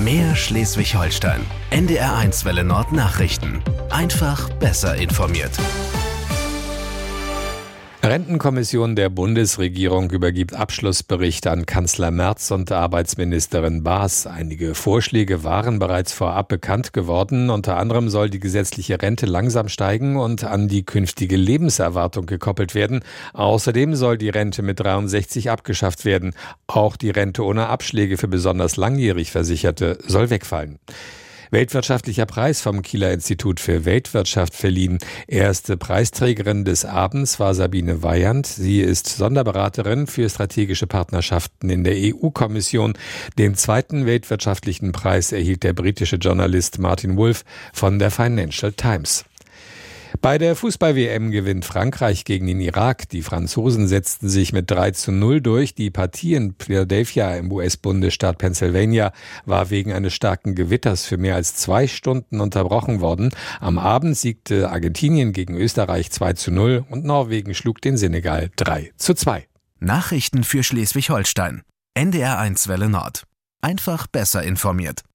Mehr Schleswig-Holstein. NDR1 Welle Nord Nachrichten. Einfach besser informiert. Rentenkommission der Bundesregierung übergibt Abschlussbericht an Kanzler Merz und Arbeitsministerin Baas. Einige Vorschläge waren bereits vorab bekannt geworden. Unter anderem soll die gesetzliche Rente langsam steigen und an die künftige Lebenserwartung gekoppelt werden. Außerdem soll die Rente mit 63 abgeschafft werden. Auch die Rente ohne Abschläge für besonders langjährig Versicherte soll wegfallen. Weltwirtschaftlicher Preis vom Kieler Institut für Weltwirtschaft verliehen. Erste Preisträgerin des Abends war Sabine Weyand. Sie ist Sonderberaterin für strategische Partnerschaften in der EU-Kommission. Den zweiten weltwirtschaftlichen Preis erhielt der britische Journalist Martin Wolf von der Financial Times. Bei der Fußball-WM gewinnt Frankreich gegen den Irak. Die Franzosen setzten sich mit 3:0 durch. Die Partie in Philadelphia im US-Bundesstaat Pennsylvania war wegen eines starken Gewitters für mehr als 2 Stunden unterbrochen worden. Am Abend siegte Argentinien gegen Österreich 2:0 und Norwegen schlug den Senegal 3:2. Nachrichten für Schleswig-Holstein. NDR1 Welle Nord. Einfach besser informiert.